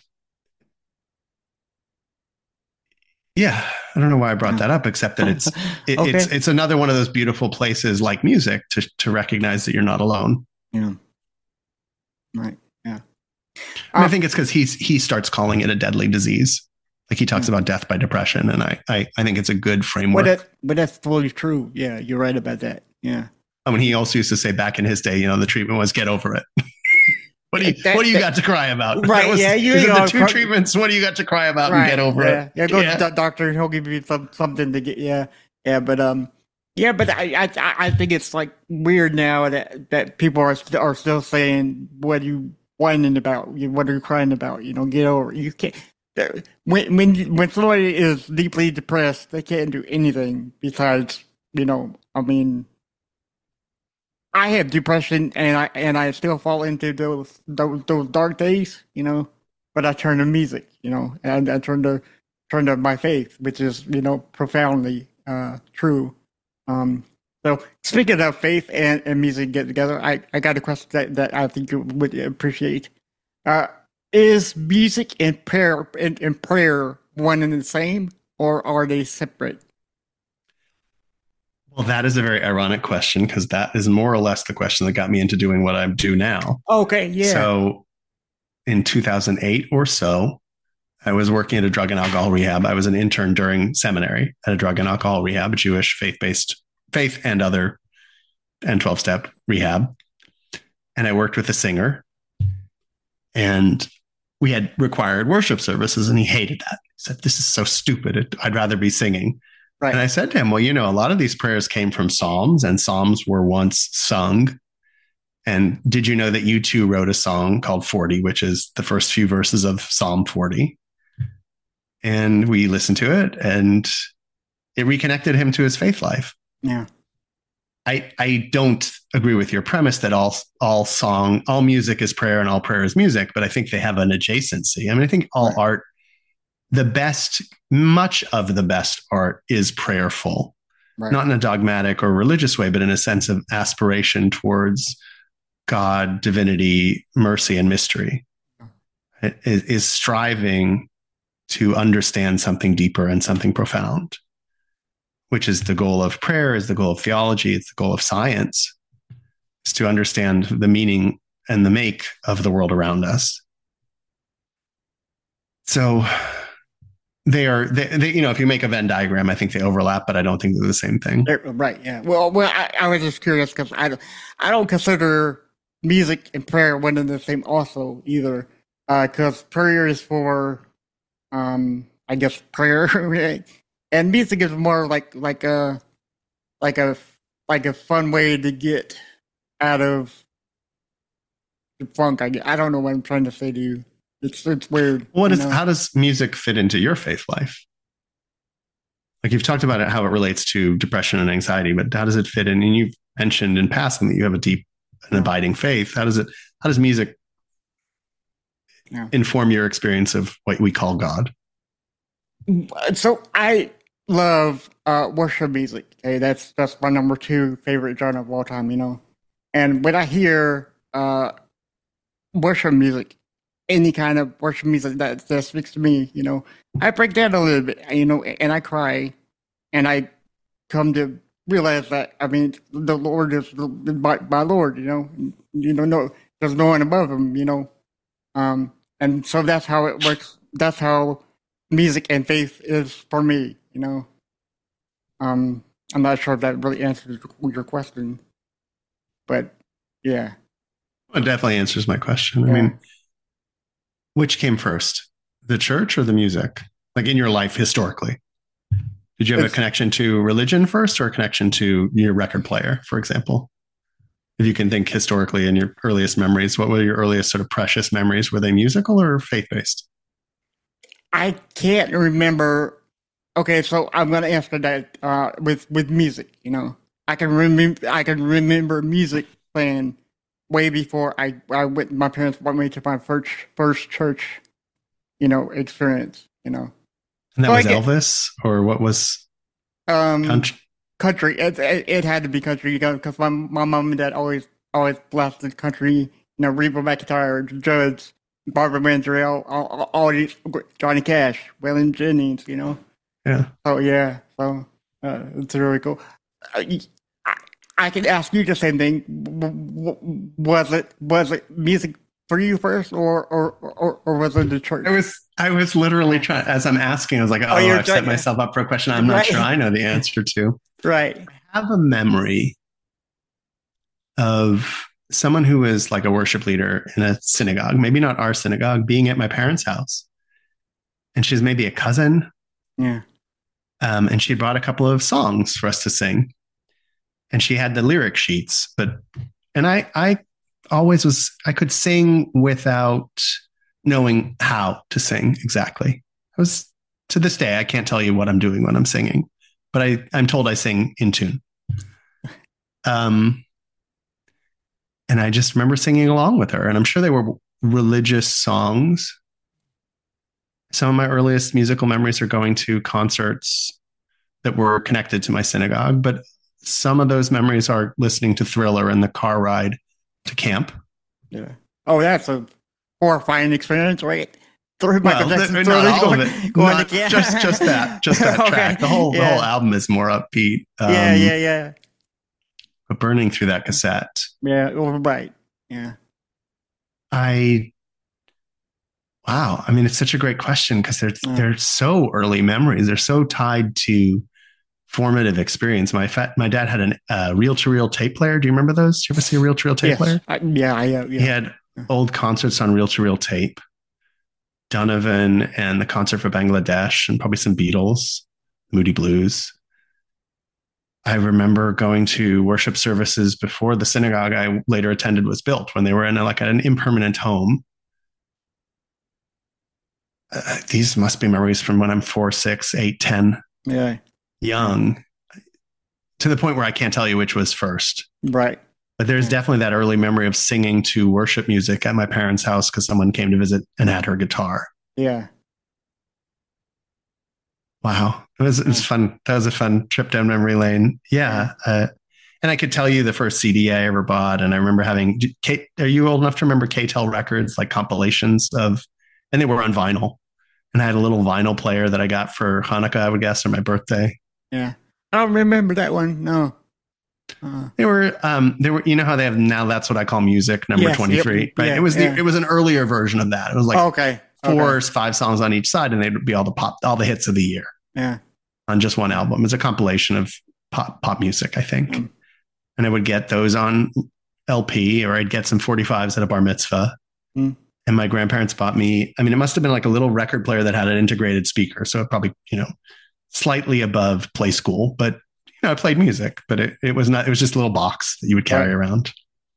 yeah, I don't know why I brought that up, except that it's it, Okay. it's it's another one of those beautiful places like music to to recognize that you're not alone. Yeah. Right. Yeah. And I Uh, think it's because he's he starts calling it a deadly disease. Like he talks Yeah. about death by depression, and I I, I think it's a good But framework. that, but that's totally true. Yeah, you're right about that. Yeah. I mean, he also used to say back in his day, you know, the treatment was get over it. What do you That- What do you that- got to cry about? Right, That was- yeah, you is it know, the two cr- treatments. What do you got to cry about and Right. get over yeah. it? Yeah. Go Yeah. to the doctor and he'll give you some something to get. Yeah. Yeah. But um. Yeah, but I I I- I think it's like weird now that that people are st- are still saying, what are you whining about? You- What are you crying about? You know, get over it. You can't. there- When when when somebody is deeply depressed, they can't do anything besides, you know. I mean, I have depression, and I and I still fall into those those, those dark days, you know. But I turn to music, you know, and I turn to turn to my faith, which is, you know, profoundly uh, true. Um, so speaking of faith and, and music get together, I, I got a question that, that I think you would appreciate. Uh, is music and prayer and, and prayer one and the same, or are they separate? Well, that is a very ironic question because that is more or less the question that got me into doing what I do now. Okay, yeah. So in two thousand eight or so, I was working at a drug and alcohol rehab. I was an intern during seminary at a drug and alcohol rehab, a Jewish faith-based faith and other and twelve-step rehab. And I worked with a singer, and we had required worship services, and he hated that. He said, "This is so stupid. I'd rather be singing." Right. And I said to him, well, you know, a lot of these prayers came from Psalms, and Psalms were once sung. And did you know that U two wrote a song called forty, which is the first few verses of Psalm forty? And we listened to it, and it reconnected him to his faith life. Yeah. I, I don't agree with your premise that all all song, all music is prayer and all prayer is music, but I think they have an adjacency. I mean, I think all Right. art, the best, much of the best art is prayerful, Right. not in a dogmatic or religious way, but in a sense of aspiration towards God, divinity, mercy, and mystery. It is, is striving to understand something deeper and something profound, which is the goal of prayer, is the goal of theology, it's the goal of science, is to understand the meaning and the make of the world around us. So they are, they, they, you know, if you make a Venn diagram, I think they overlap, but I don't think they're the same thing. They're- Right. Yeah. Well, well, I, I was just curious because I don't, I don't consider music and prayer one and the same also either. Because prayer is for, um, I guess prayer, right? And music is more like like a like a like a fun way to get out of the funk. I gue- I don't know what I'm trying to say to you. It's it's weird. What you is, know? how does music fit into your faith life? Like you've talked about it, how it relates to depression and anxiety, but how does it fit in? And you've mentioned in passing that you have a deep and Yeah. abiding faith. How does it, how does music Yeah. inform your experience of what we call God? So I love uh, worship music. Okay, that's that's my number two favorite genre of all time. You know, and when I hear uh, worship music, any kind of worship music that that speaks to me, you know, I break down a little bit. You know, and I cry, and I come to realize that I mean the Lord is the- my, my Lord. You know, you know, no, there's no one above him. You know, um, and so that's how it works. That's how music and faith is for me, you know. Um, I'm not sure if that really answers your question, but yeah. It definitely answers my question. I Yeah. mean, which came first, the church or the music? Like in your life historically, Did you have a It's- connection to religion first or a connection to your record player, for example? If you can think historically in your earliest memories, what were your earliest sort of precious memories? Were they musical or faith-based? I can't remember. Okay, so I'm gonna answer that uh, with with music. You know, I can remember I can remember music playing way before I I went. My parents brought me to my first first church, you know, experience. You know, And that Well, I was get- Elvis, or what was um, country? country. It, it it had to be country, you know, because my my mom and dad always always blasted country. You know, Reba McEntire, Judge, Barbara Mandrell, all, all, all these Johnny Cash, Waylon Jennings. You know. Yeah. Oh yeah, so uh, it's really cool. I, I, I can ask you the same thing. W- w- Was it was it music for you first, or or or, or was it the church? I was I was literally trying as I'm asking, I was like, oh, you're I've set trying- myself up for a question I'm not Right. sure I know the answer to. Right. I have a memory of someone who was like a worship leader in a synagogue, maybe not our synagogue, being at my parents' house. And she's maybe a cousin. Yeah. Um, and she brought a couple of songs for us to sing. And she had the lyric sheets, but and I I always was I could sing without knowing how to sing exactly. I was to this day, I can't tell you what I'm doing when I'm singing, but I, I'm told I sing in tune. Um, and I just remember singing along with her, and I'm sure they were religious songs. Some of my earliest musical memories are going to concerts that were connected to my synagogue, but some of those memories are listening to Thriller in the car ride to camp. Yeah. Oh, that's a horrifying experience, right? Through Michael Well, Jackson, th- Thriller, not all going, of it. going Not to camp. just just that, just that Okay. track. The whole the Yeah. whole album is more upbeat. Um, yeah, yeah, yeah, But burning through that cassette, yeah. Oh, right. Yeah. I wow. I mean, it's such a great question because they're Mm. they're so early memories. They're so tied to formative experience. My fat, my dad had a uh, reel to reel tape player. Do you remember those? Did you ever see a reel to reel tape Yes. player? I, yeah, I, uh, yeah. He had old concerts on reel to reel tape. Donovan and the Concert for Bangladesh, and probably some Beatles, Moody Blues. I remember going to worship services before the synagogue I later attended was built, when they were in a, like an impermanent home. Uh, these must be memories from when I'm four, six, eight, ten, Yeah. young, to the point where I can't tell you which was first. Right. But there's Yeah. definitely that early memory of singing to worship music at my parents' house because someone came to visit and had her guitar. Yeah. Wow. It was, it was fun. That was a fun trip down memory lane. Yeah. Uh, and I could tell you the first C D I ever bought. And I remember having, Kate, are you old enough to remember K T E L records, like compilations of, and they were on vinyl. And I had a little vinyl player that I got for Hanukkah, I would guess, or my birthday. Yeah. I don't remember that one. No. Uh, They were, um, they were, you know how they have now, that's what I call music, number Yes, twenty-three, yep, right? yeah, it was the, yeah. it was an earlier version of that. It was like okay. four or Okay. five songs on each side, and they'd be all the pop, all the hits of the year Yeah. on just one album. It's a compilation of pop, pop music, I think. Mm. And I would get those on L P, or I'd get some forty-fives at a bar mitzvah. Mm. And my grandparents bought me, I mean, it must have been like a little record player that had an integrated speaker. So it probably, you know, slightly above Play School, but you know, I played music, but it, it was not, it was just a little box that you would carry Right. around.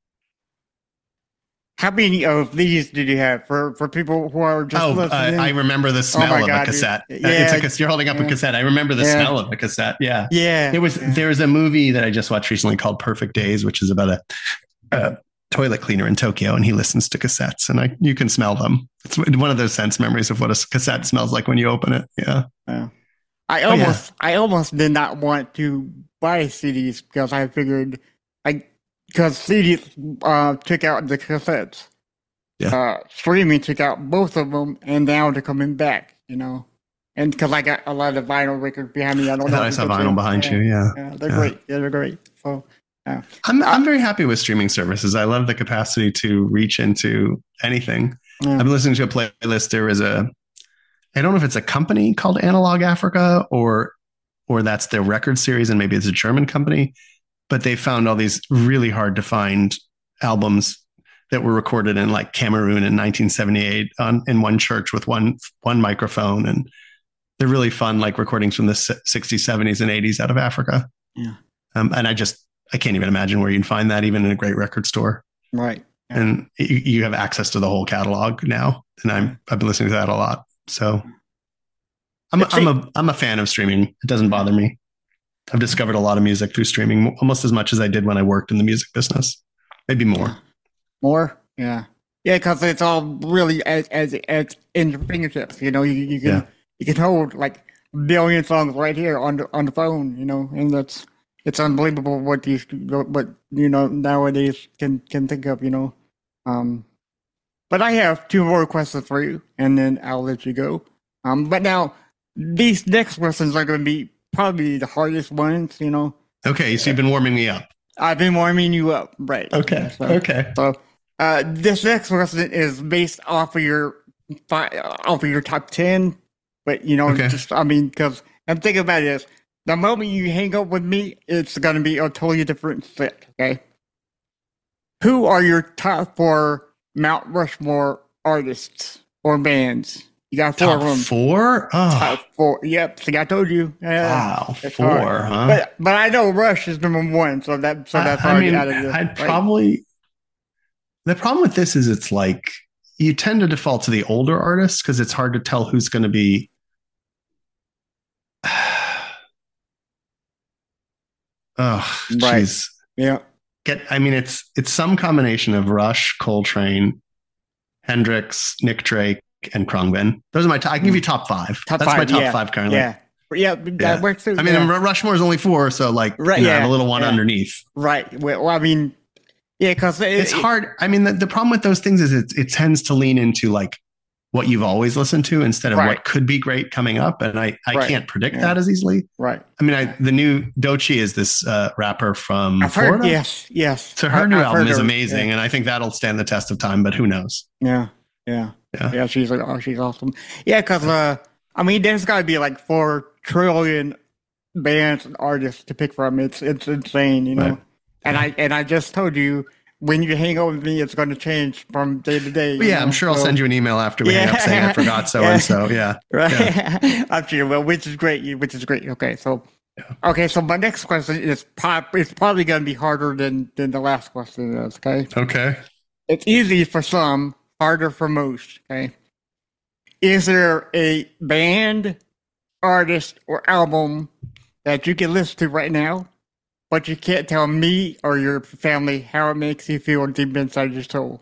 How many of these did you have for, for people who are just Oh, uh, listening? I remember the smell my of God, a cassette. dude. Uh, it's Yeah. a, cas- you're holding up Yeah. a cassette. I remember the Yeah. smell of a cassette. Yeah. yeah. It was, yeah. there was a movie that I just watched recently called Perfect Days, which is about a, a toilet cleaner in Tokyo, and he listens to cassettes, and I, you can smell them. It's one of those sense memories of what a cassette smells like when you open it. Yeah. Yeah. I Oh, yeah. almost, I almost did not want to buy C Ds because I figured, like, because C Ds uh, took out the cassettes. Yeah. Uh, streaming took out both of them, and now they're coming back. You know, and because I got a lot of vinyl records behind me, I don't I know. thought I if saw you can vinyl see. behind yeah. you. Yeah. Yeah, they're Yeah. great. Yeah, they're great. So, yeah. I'm, I'm very happy with streaming services. I love the capacity to reach into anything. Yeah. I've been listening to a playlist. There is a, I don't know if it's a company called Analog Africa, or, or that's their record series, and maybe it's a German company, but they found all these really hard to find albums that were recorded in like Cameroon in nineteen seventy-eight on, in one church with one, one microphone. And they're really fun, like recordings from the sixties, seventies, and eighties out of Africa. Yeah. Um, and I just, I can't even imagine where you'd find that even in a great record store. Right. Yeah. And you, you have access to the whole catalog now. And I'm, I've been listening to that a lot. So I'm, a, I'm a, I'm a fan of streaming. It doesn't bother me. I've discovered a lot of music through streaming, almost as much as I did when I worked in the music business. Maybe more. More? Yeah. Yeah, because it's all really as, as, as in your fingertips. You know, you, you can yeah. you can hold like a billion songs right here on the on the phone. You know, and that's it's unbelievable what these what you know nowadays can can think of. You know, um, but I have two more questions for you, and then I'll let you go. Um, but now these next questions are going to be probably the hardest ones. You know. Okay, so you've been warming me up. I've been warming you up, right? Okay. So, okay. So. Uh, this next question is based off of your off of your top ten, but you know, okay. just I mean, because I'm thinking about this. The moment you hang up with me, it's gonna be a totally different set. Okay. Who are your top four Mount Rushmore artists or bands? You got four top of them. Four? Oh. Top four. Yep. See, I told you. Uh, wow. Four, hard. huh? But but I know Rush is number one, so that so that's I, already I mean, out of the, I'd right? probably. The problem with this is it's like you tend to default to the older artists because it's hard to tell who's going to be. Oh, jeez. Right. Yeah. Get. I mean, it's it's some combination of Rush, Coltrane, Hendrix, Nick Drake, and Khruangbin. Those are my. Top, I can give you top five. Top That's five, my top yeah. five currently. Yeah. Yeah, that yeah. works too. I mean, yeah. Rushmore is only four, so like, right, you know, yeah. I have a little one yeah. underneath. Right. Well, I mean. Yeah, because it, it's hard. I mean, the, the problem with those things is it, it tends to lean into like what you've always listened to instead of right. what could be great coming up. And I, I right. can't predict yeah. that as easily. Right. I mean, I, the new Doechii is this uh, rapper from I've Florida. Heard, yes, yes. So her I, new I've album is her, amazing. Yeah. And I think that'll stand the test of time, but who knows? Yeah, yeah. Yeah, yeah she's like, oh, she's awesome. Yeah, because, uh, I mean, there's got to be like four trillion bands and artists to pick from. It's, it's insane, you know? Right. And I, and I just told you, when you hang out with me, it's going to change from day to day. Well, yeah, know? I'm sure so, I'll send you an email after we yeah. hang up saying I forgot so and so. Yeah, right. Yeah. I'm sure. Well, which is great. Which is great. Okay, so yeah. okay, so my next question is pop. It's probably going to be harder than than the last question is. Okay. Okay. It's easy for some, harder for most. Okay. Is there a band, artist, or album that you can listen to right now? But you can't tell me or your family how it makes you feel deep inside your soul.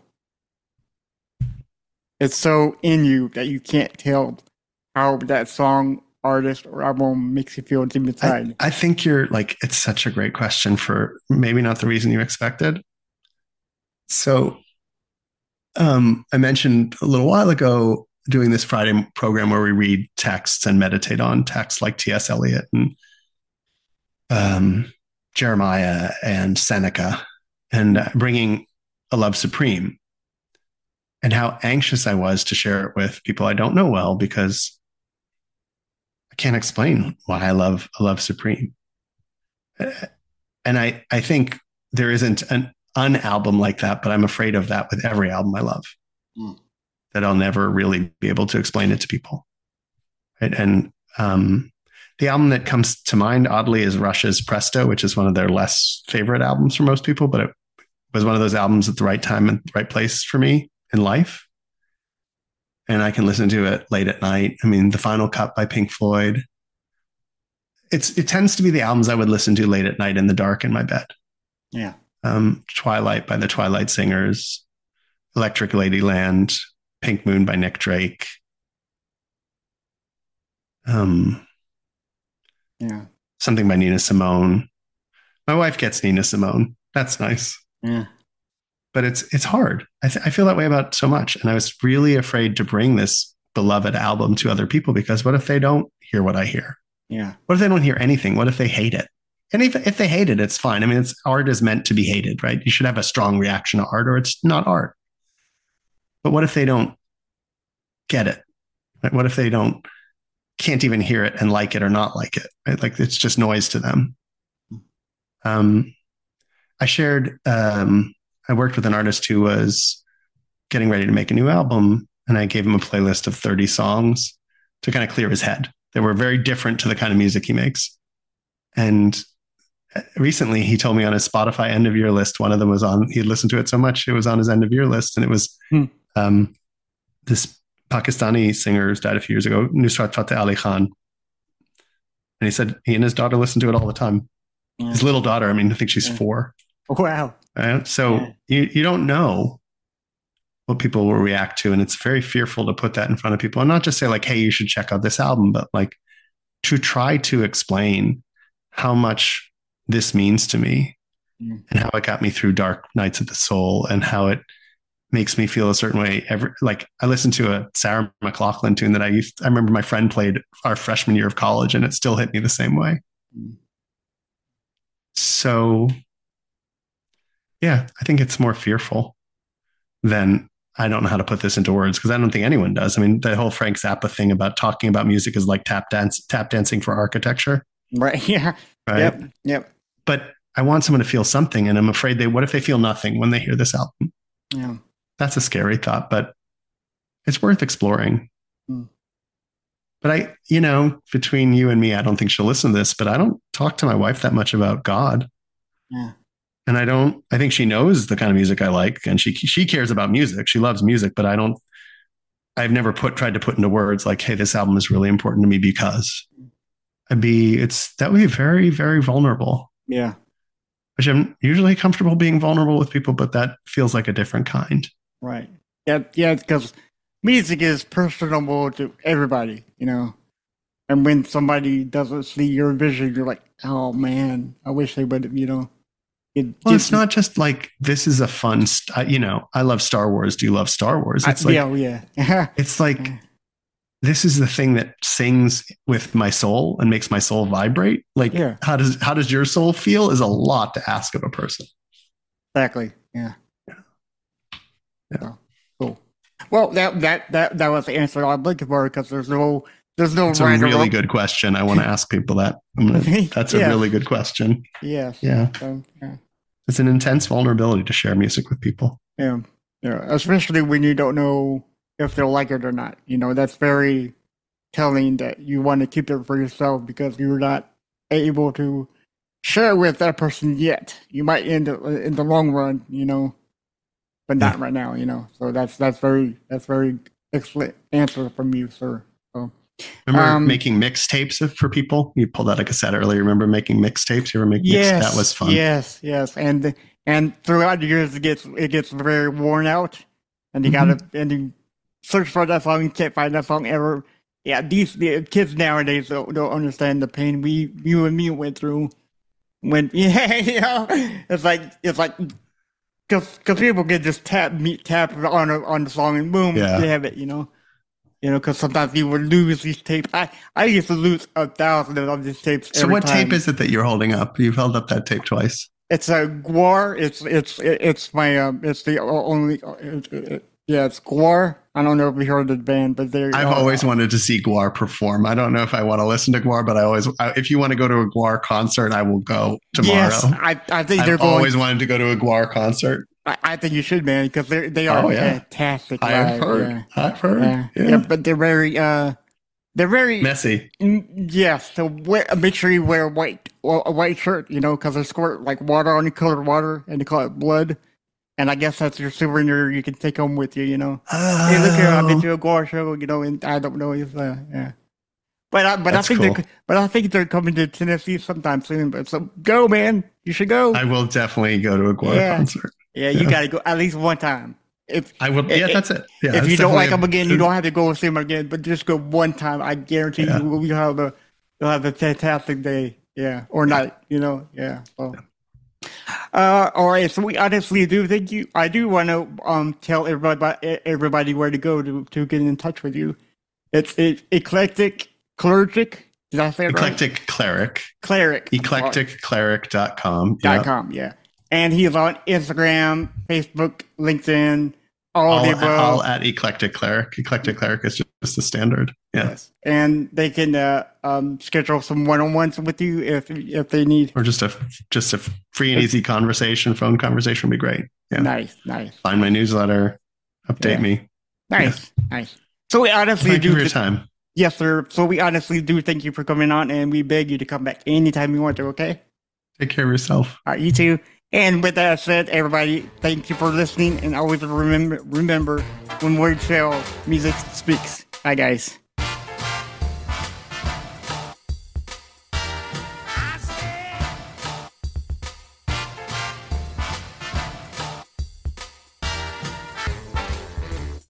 It's so in you that you can't tell how that song, artist, or album makes you feel deep inside. I, I think you're like, it's such a great question for maybe not the reason you expected. So um, I mentioned a little while ago doing this Friday program where we read texts and meditate on texts like T S Eliot and um, Jeremiah and Seneca, and uh, bringing a love supreme, and how anxious I was to share it with people I don't know well, because I can't explain why I love a love supreme. And I, I think there isn't an, an album like that, but I'm afraid of that with every album I love, mm. that I'll never really be able to explain it to people. Right? And, um, the album that comes to mind, oddly, is Rush's Presto, which is one of their less favorite albums for most people, but it was one of those albums at the right time and the right place for me in life. And I can listen to it late at night. I mean, The Final Cut by Pink Floyd. It's it tends to be the albums I would listen to late at night in the dark in my bed. Yeah. Um, Twilight by the Twilight Singers, Electric Ladyland, Pink Moon by Nick Drake. Um. Yeah. Something by Nina Simone. My wife gets Nina Simone. That's nice. Yeah. But it's it's hard. I, th- I feel that way about so much. And I was really afraid to bring this beloved album to other people, because what if they don't hear what I hear? Yeah. What if they don't hear anything? What if they hate it? And if, if they hate it, it's fine. I mean, it's art is meant to be hated, right? You should have a strong reaction to art, or it's not art. But what if they don't get it? Right? What if they don't can't even hear it and like it or not like it, right? Like it's just noise to them. Um, I shared, um, I worked with an artist who was getting ready to make a new album, and I gave him a playlist of thirty songs to kind of clear his head. that were very different to the kind of music he makes. And recently he told me on his Spotify end of year list, one of them was on, he listened to it so much, it was on his end of year list. And it was Hmm. um, this Pakistani singer who's died a few years ago, Nusrat Fateh Ali Khan. And he said he and his daughter listen to it all the time. Yeah. His little daughter, I mean, I think she's Yeah. four. Wow. Right? So Yeah. you, you don't know what people will react to. And it's very fearful to put that in front of people and not just say like, hey, you should check out this album, but like to try to explain how much this means to me Mm. and how it got me through dark nights of the soul and how it makes me feel a certain way. Every, like I listened to a Sarah McLachlan tune that I used, I remember my friend played our freshman year of college and it still hit me the same way. Mm. So yeah, I think it's more fearful than I don't know how to put this into words because I don't think anyone does. I mean, the whole Frank Zappa thing about talking about music is like tap dance, tap dancing for architecture. Right. Yeah. Right. Yep. Yep. But I want someone to feel something. And I'm afraid they, what if they feel nothing when they hear this album? Yeah. That's a scary thought, but it's worth exploring. Hmm. But I, you know, between you and me, I don't think she'll listen to this, but I don't talk to my wife that much about God. Yeah. And I don't, I think she knows the kind of music I like and she, she cares about music. She loves music, but I don't, I've never put, tried to put into words like, hey, this album is really important to me because I'd be, it's, that would be very, very vulnerable. Yeah. Which I'm usually comfortable being vulnerable with people, but that feels like a different kind. Right. Yeah. Yeah. Because music is personable to everybody, you know. And when somebody doesn't see your vision, you're like, oh man, I wish they would, you know. It Well, just- it's not just like this is a fun, st- I- you know. I love Star Wars. Do you love Star Wars? It's I- like yeah, yeah. it's like this is the thing that sings with my soul and makes my soul vibrate. Like, Yeah. how does how does your soul feel? Is a lot to ask of a person. Exactly. Yeah. Yeah. So, cool. Well, that that that that was the answer I'm looking for because there's no there's no It's a right or really wrong. good question. I want to ask people that. I'm gonna, that's a Yeah. really good question. Yes. Yeah, So, yeah. it's an intense vulnerability to share music with people. Yeah. Yeah. Especially when you don't know if they'll like it or not. You know, that's very telling that you want to keep it for yourself because you're not able to share with that person yet. You might end up in the long run, you know, but not right now, you know. So that's that's very that's very excellent answer from you, sir. So Remember Um, making mixtapes of- for people? You pulled out a cassette earlier. Remember making mixtapes? You ever make mix? yes, That was fun. Yes, yes, and and throughout the years it gets it gets very worn out, and you Mm-hmm. gotta and you search for that song, you can't find that song ever. Yeah, these the kids nowadays don't, don't understand the pain we you and me went through when yeah, you know, it's like it's like because people can just tap me tap on a, on the song and boom, Yeah. they have it, you know. You know, because sometimes you would lose these tapes. I, I used to lose a thousand of these tapes. So every what time. tape is it that you're holding up? You've held up that tape twice. It's a Guar. It's it's it's my um. It's the only. It, it, yeah, it's Guar. I don't know if you heard of the band, but they're. I've uh, always wanted to see Guar perform. I don't know if I want to listen to Guar, but I always, if you want to go to a Guar concert, I will go tomorrow. Yes, I I think they're I've going. always wanted to go to a Guar concert. I, I think you should, man, because they they are Oh, yeah. fantastic. I've live, heard. Yeah. I've heard. Yeah. Yeah. yeah, but they're very uh, they're very Messy. Mm, yes. So wear, make sure you wear a white well, a white shirt, you know, because they squirt like water on you, colored water, and they call it blood. And I guess that's your souvenir you can take home with you, you know. Oh, Hey, look here! I've been to a Gore show, you know, and I don't know if, uh, yeah. But I, but That's I think cool. they're, but I think they're coming to Tennessee sometime soon. But so go, man! You should go. I will definitely go to a Guar Yeah. concert. yeah, you yeah. got to go at least one time. If I will. Yeah, If- that's it. Yeah, if that's you don't like them definitely a- again, you don't have to go and see them again. But just go one time. I guarantee Yeah. you will you'll have a you'll have a fantastic day. Yeah, or night. You know. Yeah. So. Uh, all right. So we honestly do think you. I do want to um tell everybody everybody where to go to to get in touch with you. It's it, eclectic cleric. Did I say it right? Eclectic Cleric. Cleric. eclectic cleric dot com. Dot Yeah. com. Yeah. And he's on Instagram, Facebook, LinkedIn, all, All, the above. all at Eclectic Cleric. Eclectic Cleric is just the standard. Yeah. Yes. And they can uh, um, schedule some one-on-ones with you if if they need. Or just a just a free and easy conversation, phone conversation would be great. Yeah. Nice, nice, Find my newsletter, update Yeah. me. nice, nice. So we honestly Thank you do. for your th- time. Yes, sir. So we honestly do thank you for coming on, and we beg you to come back anytime you want to, okay? Take care of yourself. All right, you too. And with that said, everybody, thank you for listening, and always remember, remember when words fail, music speaks. Bye, guys.